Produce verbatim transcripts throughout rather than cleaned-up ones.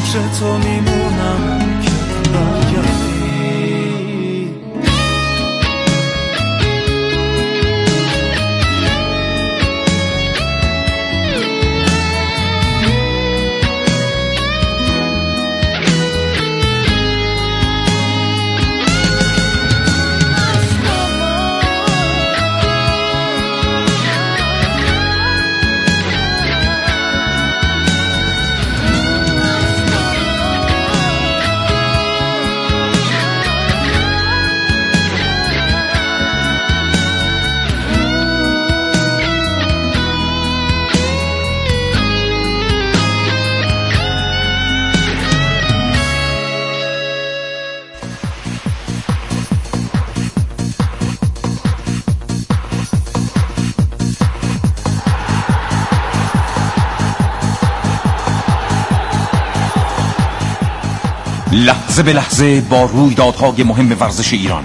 فکر تو میمونم که برگردی. لحظه به لحظه با رویدادهای مهم ورزش ایران،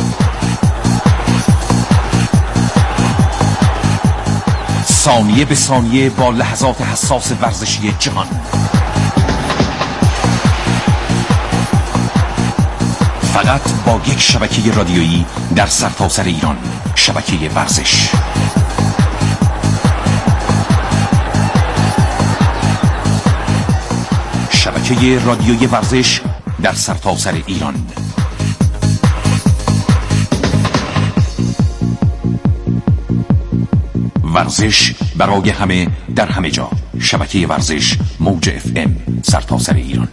ثانیه به ثانیه با لحظات حساس ورزشی جهان. فقط با یک شبکه رادیویی در سرتاسر ایران، شبکه ورزش. شبکه رادیویی ورزش در سرتاسر ایران. ورزش برای همه در همه جا. شبکه ورزش موج اف ام سرتاسر ایران.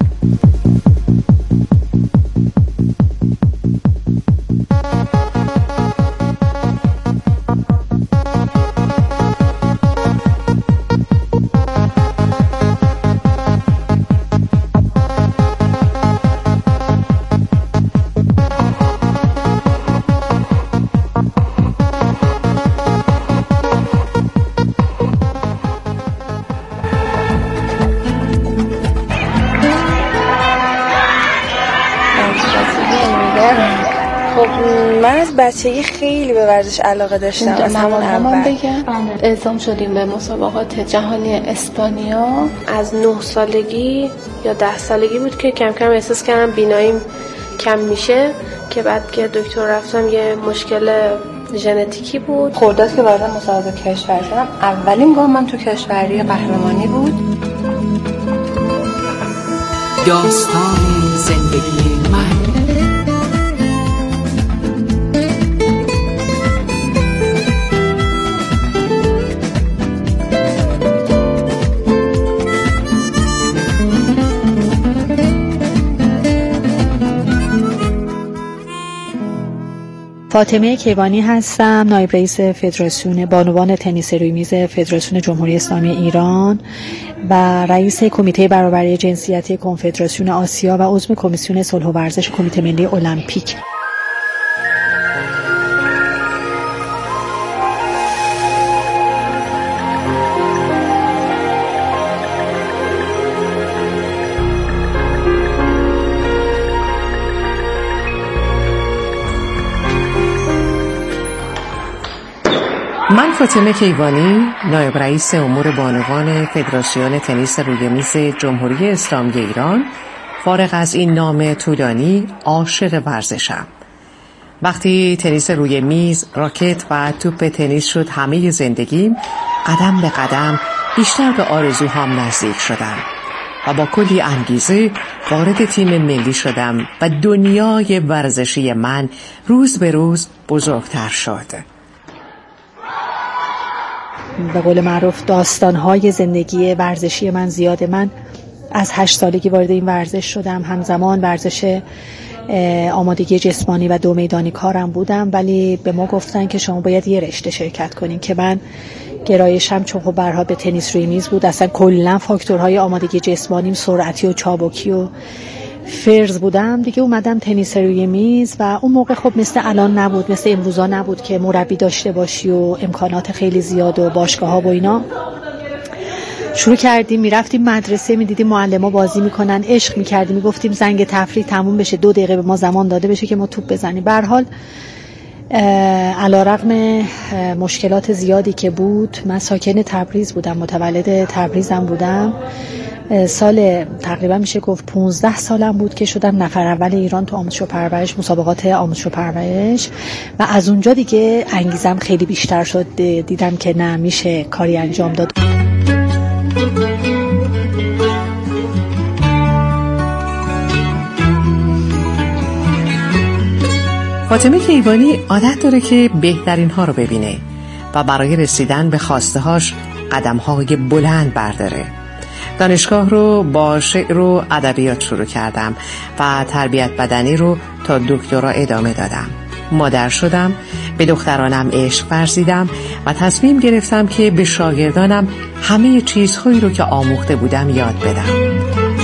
بچگی خیلی به ورزش علاقه داشتم. از همون اول اعزام شدیم به مسابقات جهانی اسپانیا. از نه سالگی یا ده سالگی بود که کم کم احساس کردم بیناییم کم میشه، که بعد که دکتر رفتم یه مشکل ژنتیکی بود. خرداد که وارد مسابقات کشور شدم، اولین گام من تو کشوری قهرمانی بود. داستان زندگی من. فاطمه کیوانی هستم، نایب رئیس فدراسیون بانوان تنیس روی میز فدراسیون جمهوری اسلامی ایران و رئیس کمیته برابری جنسیتی کنفدراسیون آسیا و عضو کمیسیون صلح و ورزش کمیته ملی المپیک. من فاطمه کیوانی، نایب رئیس امور بانوان فدراسیون تنیس روی میز جمهوری اسلامی ایران، فارغ از این نام طولانی، عاشق ورزشم. وقتی تنیس روی میز، راکت و توپ تنیس شد همه زندگیم، قدم به قدم بیشتر به آرزوهام نزدیک شدم و با کلی انگیزه وارد تیم ملی شدم و دنیای ورزشی من روز به روز بزرگتر شد. به قول معروف داستان‌های زندگی ورزشی من زیاده. من از هشت سالگی وارد این ورزش شدم. همزمان ورزش آمادگی جسمانی و دو میدانی کارم بودم، ولی به ما گفتن که شما باید یه رشته شرکت کنین که من گرایشم چون خب برها به تنیس روی میز بود. اصلا کلا فاکتورهای آمادگی جسمانیم سرعتی و چابکی و فرز بودم دیگه. اومدم تنیس روی میز و اون موقع خب مثل الان نبود، مثل امروزا نبود که مربی داشته باشی و امکانات خیلی زیاد و باشگاه ها و اینا. شروع کردیم میرفتیم مدرسه، میدیدیم معلما بازی میکنن، عشق میکردیم، میگفتیم زنگ تفریح تموم بشه، دو دقیقه به ما زمان داده بشه که ما توپ بزنیم. به هر حال علیرغم مشکلات زیادی که بود، من ساکن تبریز بودم، متولد تبریزم بودم سال تقریبا میشه گفت پانزده سالم بود که شدم نفر اول ایران تو آموزش و پرورش، مسابقات آموزش و پرورش، و از اونجا دیگه انگیزم خیلی بیشتر شد. دیدم که نه، میشه کاری انجام داد. فاطمه کیوانی عادت داره که بهترین ها رو ببینه و برای رسیدن به خواسته هاش قدم های بلند برداره. دانشگاه رو با شعر و ادبیات شروع کردم و تربیت بدنی رو تا دکترا ادامه دادم. مادر شدم، به دخترانم عشق ورزیدم و تصمیم گرفتم که به شاگردانم همه چیزهایی رو که آموخته بودم یاد بدم.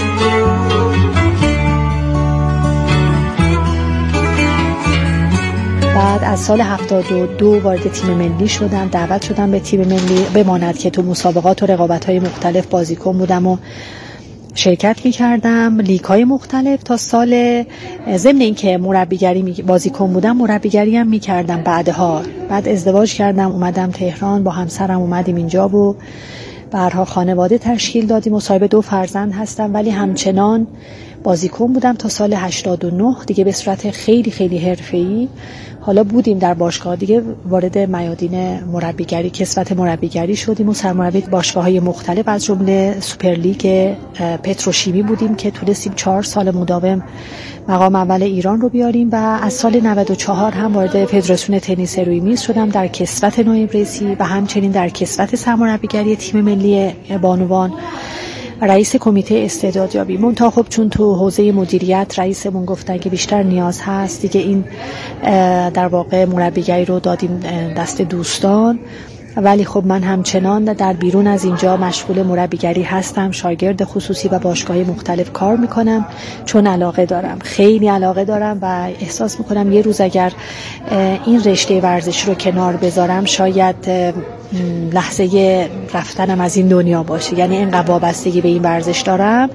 بعد از سال هفتاد و دو وارد تیم ملی شدم، دعوت شدم به تیم ملی بماند که تو مسابقات و رقابت‌های مختلف بازیکن بودم و شرکت می‌کردم، لیگ‌های مختلف تا سال ضمن اینکه مربیگری بازیکن بودم، مربیگری هم می‌کردم. بعدها بعد ازدواج کردم، اومدم تهران، با همسرم اومدیم اینجا و برها خانواده تشکیل دادیم و صاحب دو فرزند هستم، ولی همچنان بازیکن بودم تا سال هشتاد و نه دیگه به صورت خیلی خیلی حرفه‌ای. حالا بودیم در باشگاه دیگه، وارد میادین مربیگری، کسوت مربیگری شدیم و سرمربی باشگاه‌های مختلف از جمله سوپرلیگ پتروشیمی بودیم که تونستیم چهار سال مداوم مقام اول ایران رو بیاریم و از سال نود و چهار هم وارد فدراسیون تنیس روی میز شدم در کسوت نایب رئیسی و همچنین در کسوت سرمربیگری تیم ملی بانوان، رئیس کمیته استعدادیابی. منتها خب چون تو حوزه مدیریت رئیسمون گفتن که بیشتر نیاز هست دیگه، این در واقع مربیگری رو دادیم دست دوستان. ولی خب من همچنان در بیرون از اینجا مشغول مربیگری هستم، شاگرد خصوصی و باشگاه‌های مختلف کار میکنم چون علاقه دارم، خیلی علاقه دارم و احساس میکنم یه روز اگر این رشته ورزش رو کنار بذارم شاید لحظه رفتنم از این دنیا باشه. یعنی اینقدر وابستگی به این ورزش دارم.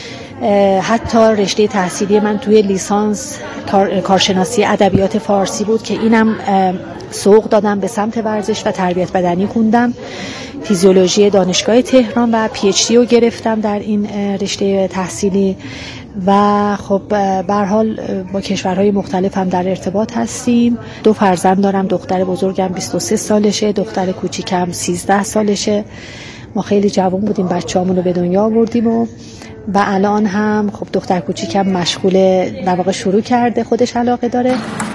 حتی رشته تحصیلی من توی لیسانس کار، کارشناسی ادبیات فارسی بود که اینم سوق دادم به سمت ورزش و تربیت بدنی خوندم. فیزیولوژی دانشگاه تهران و پی اچ دی رو گرفتم در این رشته تحصیلی و خب به هر حال با کشورهای مختلف هم در ارتباط هستیم. دو فرزند دارم، دختر بزرگم بیست و سه سالشه، دختر کوچیکم سیزده سالشه. ما خیلی جوان بودیم بچه‌هامون رو به دنیا آوردیم و و الان هم خب دختر کوچیکم مشغول در واقع شروع کرده، خودش علاقه داره.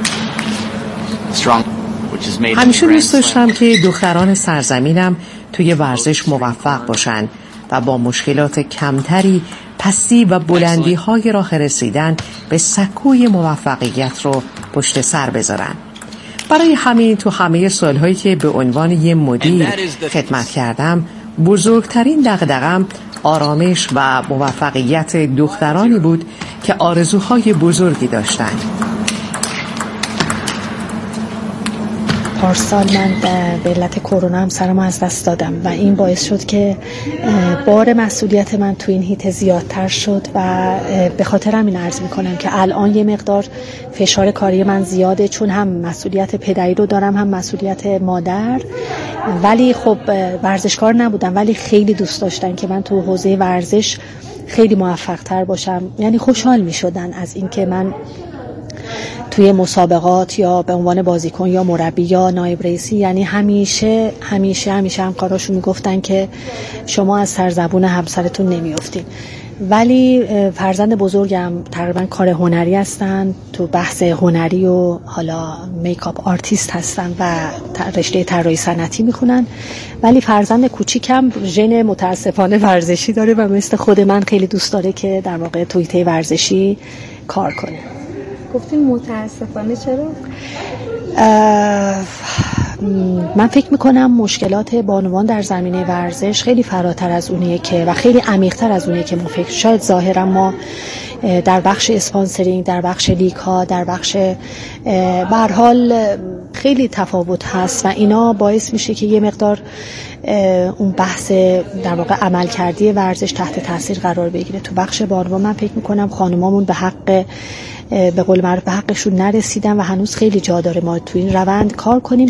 همیشه دوست داشتم که دختران سرزمینم توی ورزش موفق باشن و با مشکلات کمتری پستی و بلندی های راه رسیدن به سکوی موفقیت رو پشت سر بذارن. برای همین تو همه سالهایی که به عنوان یه مدیر خدمت کردم، بزرگترین دغدغه‌ام آرامش و موفقیت دخترانی بود که آرزوهای بزرگی داشتند. پارسال من به علت کرونا هم سرم از دست دادم و این باعث شد که بار مسئولیت من تو این هیته زیادتر شد و به خاطر همین عرض میکنم که الان یه مقدار فشار کاری من زیاده، چون هم مسئولیت پدری رو دارم هم مسئولیت مادر. ولی خب ورزشکار نبودم، ولی خیلی دوست داشتن که من تو حوزه ورزش خیلی موفق تر باشم. یعنی خوشحال میشدن از این که من توی مسابقات یا به عنوان بازیکن یا مربی یا نایب رئیسی، یعنی همیشه همیشه همیشه همکاراشون میگفتن که شما از سرزبون همسرتون نمیافتین. ولی فرزند بزرگم تقریبا کار هنری هستن، تو بحث هنری و حالا میکاپ آرتیست هستن و رشته طراحی صنعتی میخونن. ولی فرزند کوچیکم ژن متاسفانه ورزشی داره و مثل خود من خیلی دوست داره که در واقع توی حوزه ورزشی کار کنه. گفتین متاسفانه چرا؟ من فکر میکنم مشکلات بانوان در زمینه ورزش خیلی فراتر از اونیه که و خیلی عمیق‌تر از اونیه که ما فکر. شاید ظاهرا ما در بخش اسپانسرینگ، در بخش لیگ ها، در بخش به هر حال خیلی تفاوت هست و اینا باعث میشه که یه مقدار اون بحث در واقع عملکردی ورزش تحت تاثیر قرار بگیره. تو بخش بانوان من فکر میکنم خانمامون به حق به قول معروف به حقشون نرسیدن و هنوز خیلی جا داره ما تو این روند کار کنیم.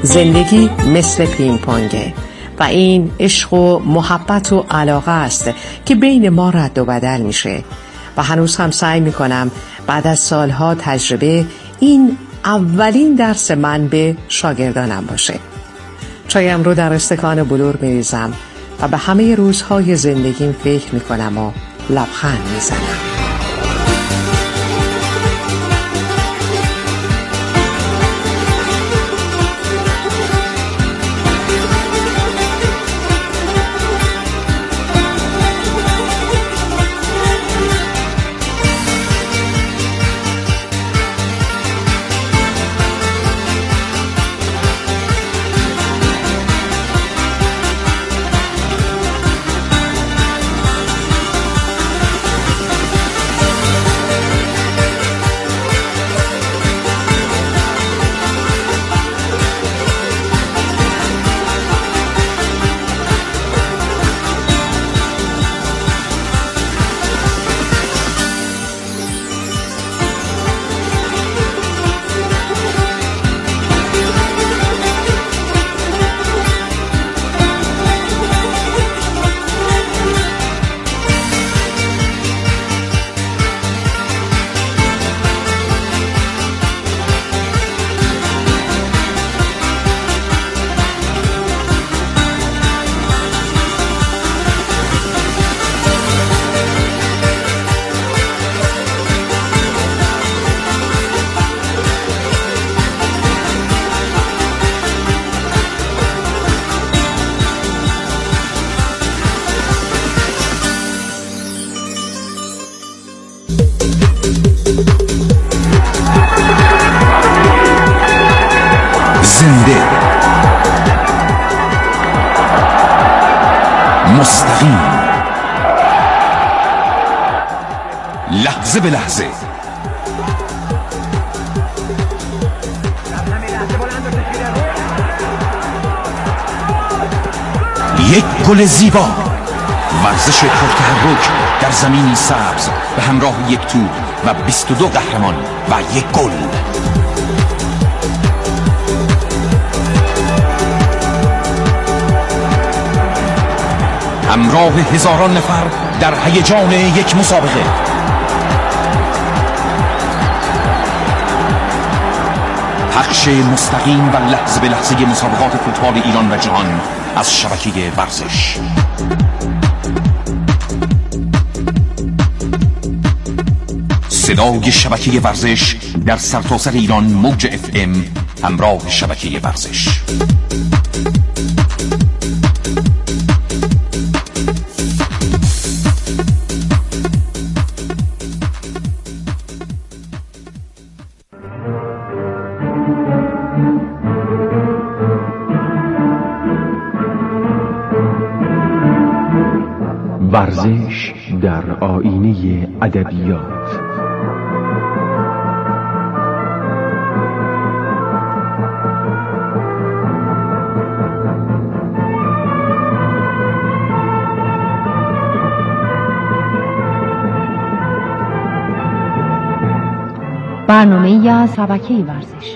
زندگی مثل پینگ پونگه و این عشق و محبت و علاقه است که بین ما رد و بدل میشه و هنوز هم سعی میکنم بعد از سالها تجربه این اولین درس من به شاگردانم باشه. چایم رو در استکان بلور میریزم و به همه روزهای زندگیم فکر میکنم و لبخند میزنم. زنده، مستقیم، لحظه به لحظه، یک گل زیبا، ورزش پرتحرک در زمینی سبز به همراه یک توپ و بیست و دو قهرمان و یک گل. همراه هزاران نفر در هیجان یک مسابقه. پخش مستقیم و لحظه به لحظه مسابقات فوتبال ایران و جهان از شبکه ورزش. صدای شبکه ورزش در سرتاسر ایران، موج اف ام، همراه شبکه ورزش. ورزش در آینه ادبیات. برنامه از شبکه ورزش.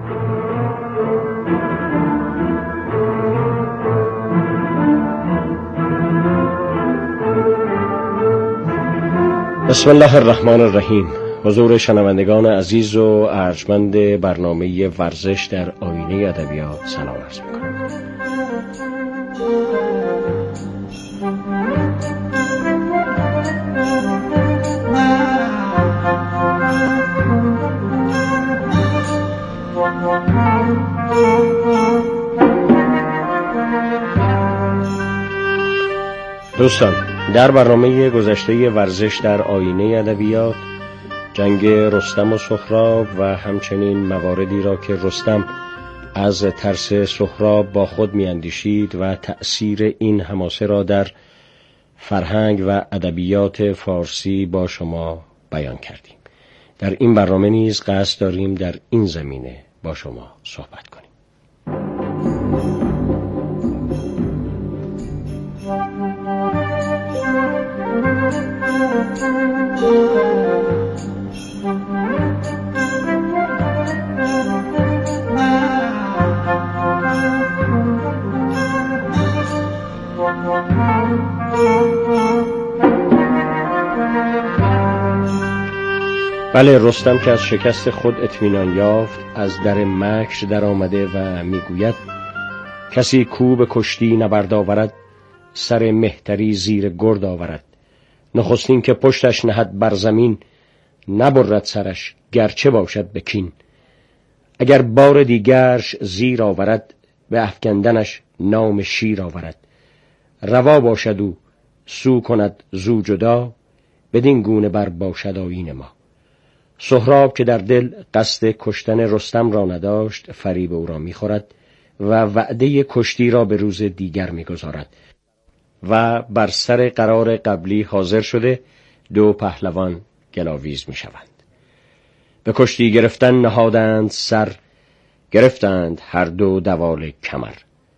بسم الله الرحمن الرحیم. حضور شنوندگان عزیز و ارجمند برنامه ورزش در آینه ادبیات سلام عرض می‌کنم. دوستان، در برنامه گذشته ورزش در آینه ادبیات، جنگ رستم و سهراب و همچنین مواردی را که رستم از ترس سهراب با خود میاندیشید و تأثیر این حماسه را در فرهنگ و ادبیات فارسی با شما بیان کردیم. در این برنامه نیز قصد داریم در این زمینه با شما صحبت کنیم. بله، رستم که از شکست خود اطمینان یافت از در مکر در آمده و میگوید کسی کو به کشتی نبرد آورد، سر مهتری زیر گرد آورد. نخستین که پشتش نهد بر زمین، نبرد سرش گرچه باشد به کین. اگر بار دیگرش زیر آورد، به افکندنش نام شیر آورد. روا باشد او سو کند زو جدا، بدین گونه بر باشد آیین ما. سهراب که در دل قصد کشتن رستم را نداشت، فریب او را میخورد و وعده کشتی را به روز دیگر میگذارد و بر سر قرار قبلی حاضر شده دو پهلوان گلاویز میشوند. به کشتی گرفتن نهادند سر، گرفتند هر دو دوال کمر.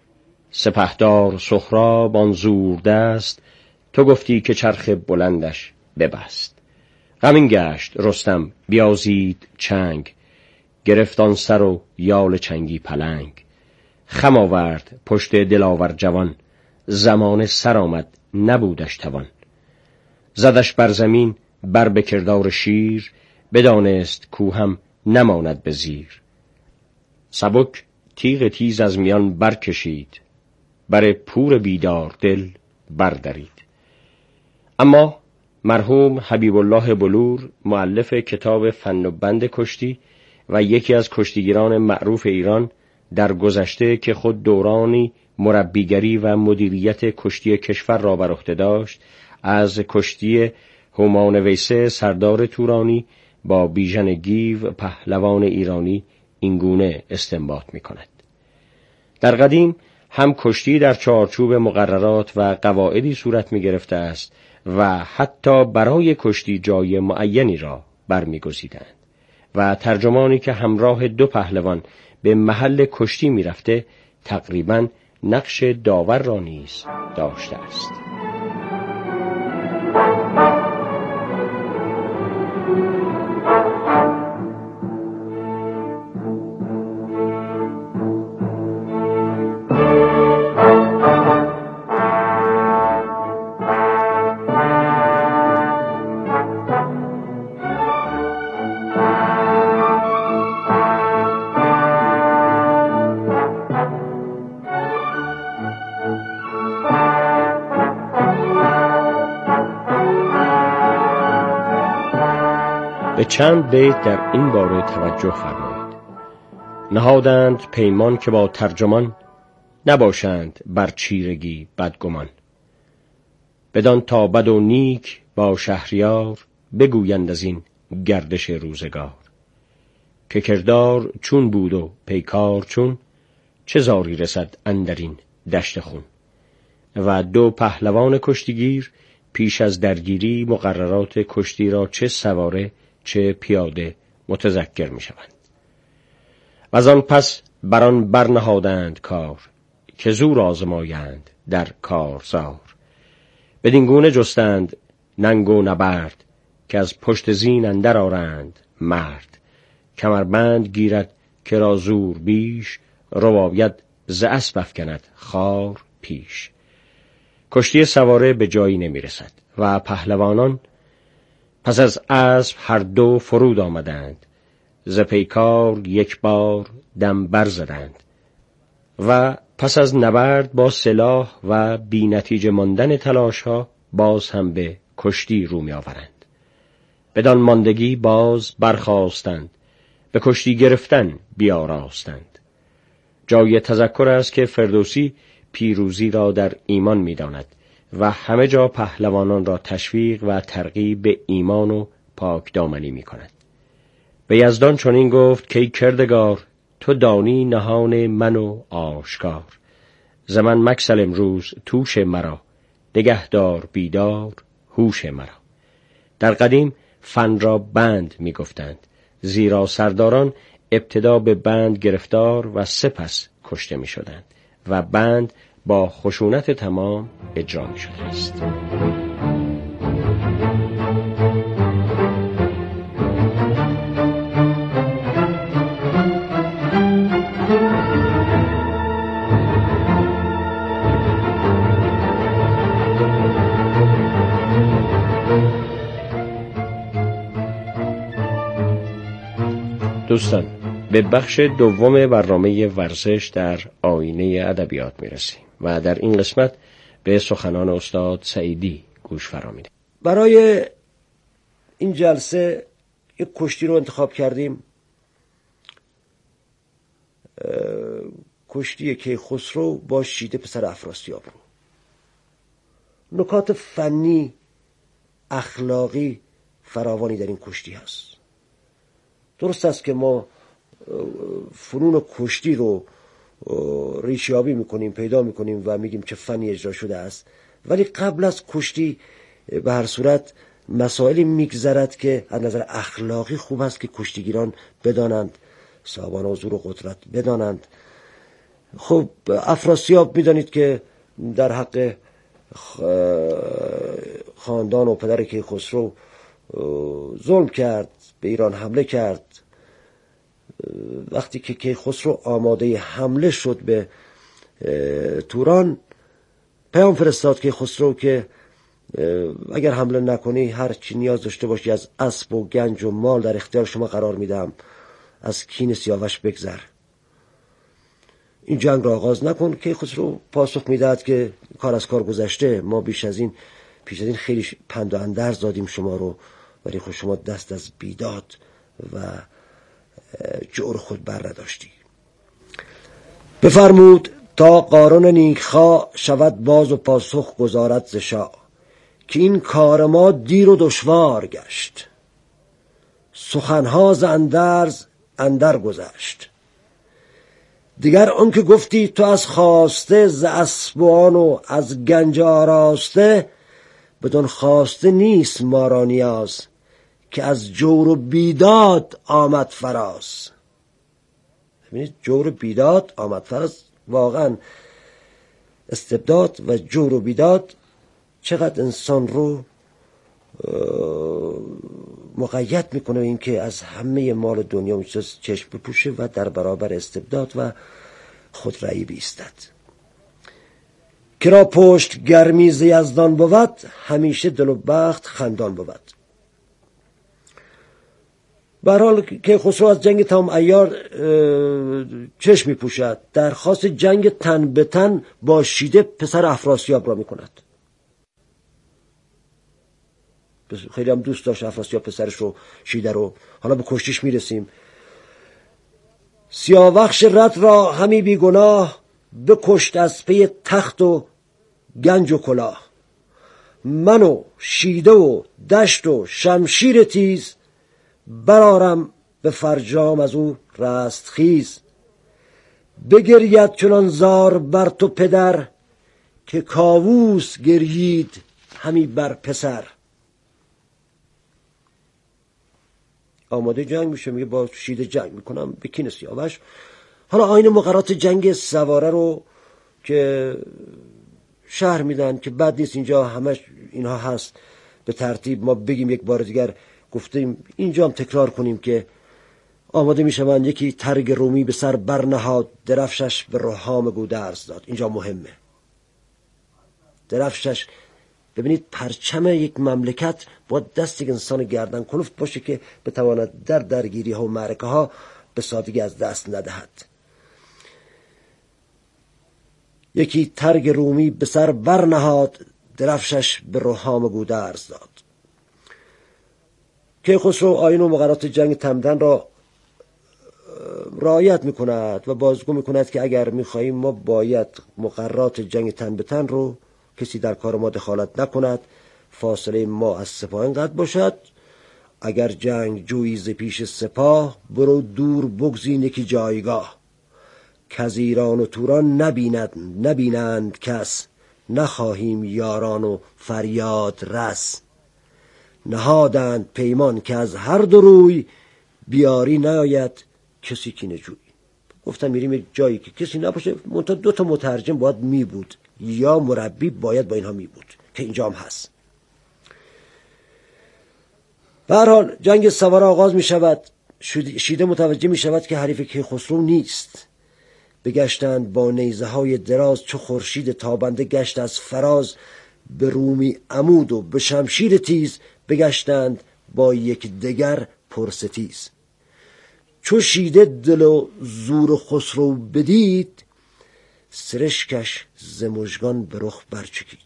سپهدار سهراب آن زور دست، تو گفتی که چرخ بلندش ببست. غمین گشت رستم بیازید چنگ، گرفت آن سر و یال چنگی پلنگ. خم آورد پشت دلاور جوان، زمان سر آمد نبودش توان. زدش بر زمین بر به کردار شیر، بدانست کو هم نماند به زیر. سبک تیغ تیز از میان برکشید، بر پور بیدار دل بردرید. اما مرحوم حبیب الله بلور، مؤلف کتاب فن و بند کشتی و یکی از کشتیگیران معروف ایران در گذشته که خود دورانی مربیگری و مدیریت کشتی کشور را بر عهده داشت، از کشتی هومان ویسه سردار تورانی با بیژن گیو پهلوان ایرانی اینگونه استنباط می کند. در قدیم هم کشتی در چارچوب مقررات و قواعدی صورت می گرفته است و حتی برای کشتی جای معینی را برمی‌گزیدند و ترجمانی که همراه دو پهلوان به محل کشتی می رفته تقریباً نقش داور را نیز داشته است. به چند بیت در این باره توجه فرمایید. نهادند پیمان که با ترجمان، نباشند بر چیرگی بدگمان. بدان تا بد و نیک با شهریار، بگویند از این گردش روزگار. که کردار چون بود و پیکار چون، چه زاری رسد اندرین دشت خون. و دو پهلوان کشتیگیر پیش از درگیری مقررات کشتی را چه سواره چه پیاده متذکر می شوند. و از آن پس بران برنهادند کار، که زور آزمایند در کارزار. بدین گونه جستند ننگ و نبرد، که از پشت زین اندر آرند مرد. کمربند گیرد که را زور بیش، رباید ز اسپ افکند خار پیش. کشتی سواره به جایی نمی رسد و پهلوانان پس از اسب هر دو فرود آمدند. ز پیکار یک بار دم بر زدند و پس از نبرد با سلاح و بی نتیجه ماندن تلاش ها باز هم به کشتی رو می آورند. بدان ماندگی باز برخاستند، به کشتی گرفتن بیاراستند. جای تذکر است که فردوسی پیروزی را در ایمان می داند و همه جا پهلوانان را تشویق و ترغیب به ایمان و پاک دامنی می کند. به یزدان چنین گفت که ای کردگار، تو دانی نهان من و آشکار. ز من مگسل امروز توش مرا، نگهدار بیدار هوش مرا. در قدیم فن را بند می گفتند، زیرا سرداران ابتدا به بند گرفتار و سپس کشته می شدند و بند با خشونت تمام اجرا می شده است. به بخش دوم برنامه ورزش در آینه ادبیات میرسیم و در این قسمت به سخنان استاد سعیدی گوش فرا میدیم. برای این جلسه یک کشتی رو انتخاب کردیم، کشتی کیخسرو با شیده پسر افراسیاب رو. نکات فنی اخلاقی فراوانی در این کشتی هست. درست است که ما فنون کشتی رو ریشیابی میکنیم، پیدا میکنیم و میگیم چه فنی اجرا شده است، ولی قبل از کشتی به هر صورت مسائلی میگذرد که از نظر اخلاقی خوب است که کشتیگیران بدانند، صاحبان حضور و قدرت بدانند. خب افراسیاب میدانید که در حق خاندان و پدر کیخسرو ظلم کرد، به ایران حمله کرد. وقتی که کیخسرو آماده حمله شد به توران، پیام فرستاد کیخسرو که اگر حمله نکنی هر چی نیاز داشته باشی از اسب و گنج و مال در اختیار شما قرار میدم، از کین سیاوش بگذر، این جنگ را آغاز نکن. کیخسرو پاسخ میداد که کار از کار گذشته، ما بیش از این پیش از این خیلی پند و اندرز دادیم شما رو، ولی خود شما دست از بیداد و جور خود بر نداشتی. بفرمود تا قارون نیکخواه شود باز و پاسخ گزارد ز شاه، که این کار ما دیر و دشوار گشت، سخنها ز اندرز اندر گذشت. دیگر آن که گفتی تو از خواسته ز اسبان و از گنج آراسته، بدون خواسته نیست ما را نیاز، که از جور و بیداد آمد فراز. ببینید جور و بیداد آمد فراز، واقعا استبداد و جور و بیداد چقدر انسان رو مقید میکنه این که از همه مال دنیا میتونست چشم بپوشه و در برابر استبداد و خودرأیی بیستد. کرا پشت گرمی ز یزدان بود، همیشه دل و بخت خندان بود. به هر حال کیخسرو از جنگ تمام عیار چشم میپوشد، درخواست جنگ تن به تن با شیده پسر افراسیاب را میکند. خیلی هم دوست داشت افراسیاب پسرش رو، شیده رو. حالا به کشتیش میرسیم. سیاوخش رد را همی بی گناه، بکشت از پی تخت و گنج و کلاه. من و شیده و دشت و شمشیر تیز، برارم به فرجام از او رستخیز. بگرید چنان زار بر تو پدر، که کاووس گرید همی بر پسر. آماده جنگ میشه، میگه با شیده جنگ میکنم به کین سیاوش. حالا آیین مقررات جنگ سواره رو که شهر میدن که بد نیست، اینجا همش اینها هست به ترتیب. ما بگیم یک بار دیگر، گفتیم اینجا هم تکرار کنیم که آماده میشوند. یکی ترگ رومی به سر برنهاد، درفشش به رهام گودرز داد. اینجا مهمه درفشش. ببینید پرچم یک مملکت با دست یک انسان گردن کلفت باشه که بتواند در درگیری ها و معرکه ها به سادگی از دست ندهد. یکی ترگ رومی به سر برنهاد، درفشش به رهام گودرز داد. کیخسرو آیین و مقررات جنگ تمدن را رعایت میکند و بازگو میکند که اگر میخواهیم ما باید مقررات جنگ تن به تن رو، کسی در کار ما دخالت نکند، فاصله ما از سپاه انقدر باشد. اگر جنگ جویی ز پیش سپاه، برو دور بگزین یکی جایگاه. که از ایران و توران نبیند نبینند کس، نخواهیم یاران و فریاد رس. نهادند پیمان که از هر دو روی، بیاری نیاید کسی کینه جوی. گفتم میریم یک جایی که کسی نباشه، منتها دو تا مترجم باید می بود یا مربی باید با اینها می بود که اینجا هم هست. به هر حال جنگ سواره آغاز می شود. شیده متوجه می شود که حریف کیخسرو نیست. بگشتند با نیزه های دراز، چو خورشید تابنده گشت از فراز. به رومی عمود و به شمشیر تیز، بگشتند با یک دگر پرستیز. چو شیده دل و زور خسرو بدید، سرشکش ز مژگان به رخ برچکید.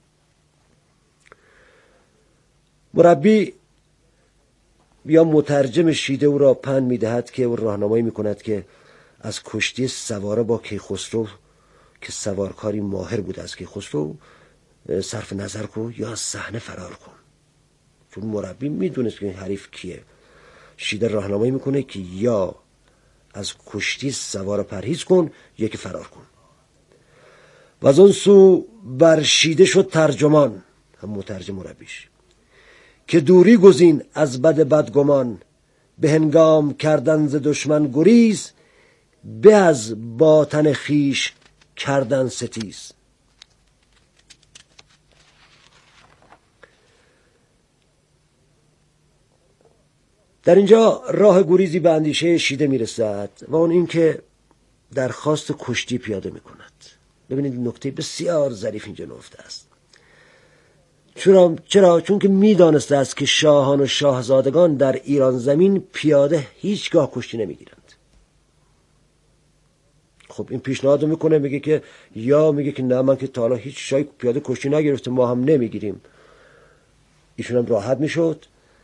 مربی یا مترجم شیده او را پند می‌دهد که او راهنمایی می‌کند که از کشتی سواره با کیخسرو که سوارکاری ماهر بود از کیخسرو صرف نظر کن یا از صحنه فرار کن. چون مربی میدونست که این حریف کیه. شیده راهنمایی میکنه که یا از کشتی سوار پرهیز کن یا که فرار کن. و از اون سو بر شیده شد ترجمان، هم مترجم مربیش، که دوری گزین از بد بدگمان، به هنگام کردن ز دشمن گریز، به از باطن خیش کردن ستیز. در اینجا راه گریزی به اندیشه شیده میرسد و اون این که درخواست کشتی پیاده میکند. ببینید نکته بسیار ظریف اینجا نهفته است. چرا؟ چرا؟ چون که میدانسته است که شاهان و شاهزادگان در ایران زمین پیاده هیچگاه کشتی نمیگیرند. خب این پیشنهاد میکنه، میگه که یا میگه که نه، من که تا حالا هیچ شای پیاده کشتی نگرفته، ما هم نمیگیریم. ایشون هم راحت میشد.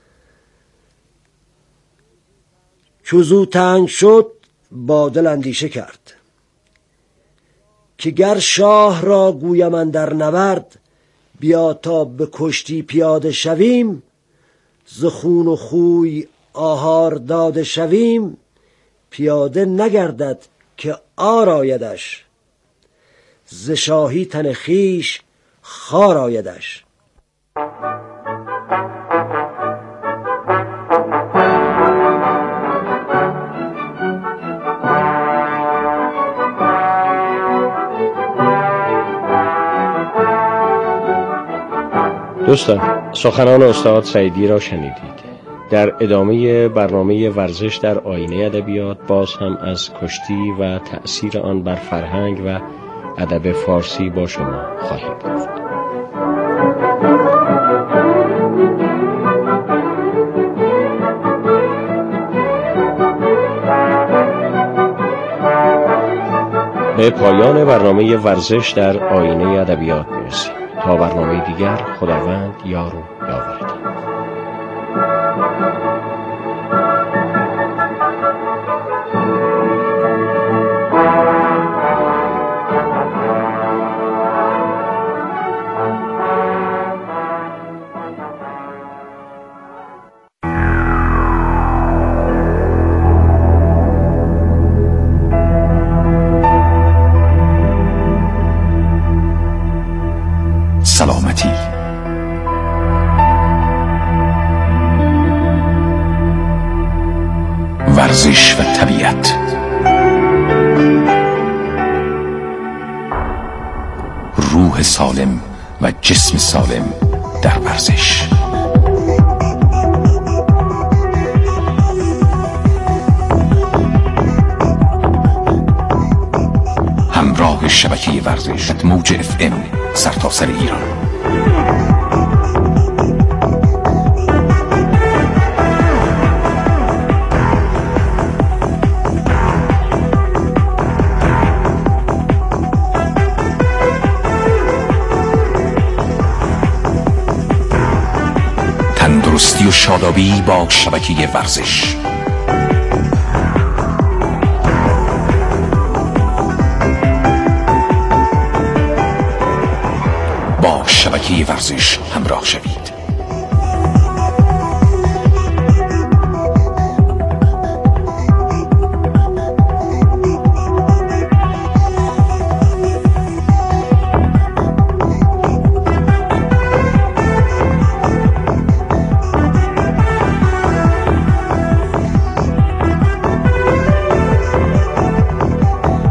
چوزو تنگ شد با دل اندیشه کرد، که گر شاه را گویم اندر نبرد، بیا تا به کشتی پیاده شویم، ز خون و خوی آهار داده شویم، پیاده نگردد که آر آیدش، ز شاهی تن خویش خار آیدش. دوستان، سخنان استاد سعیدی را شنیدید. در ادامه برنامه ورزش در آینه ادبیات باز هم از کشتی و تأثیر آن بر فرهنگ و ادب فارسی با شما خواهیم گفت. به پایان برنامه ورزش در آینه ادبیات میرسیم. تا برنامه دیگر، خداوند یار و یاورتان. سلامتی، ورزش و طبیعت، روح سالم و جسم سالم در ورزش. همراه شبکه ورزش موج اف ام سرتاسر ایران. تندرستی و شادابی با شبکه ورزش. با شبکه ورزش همراه شوید.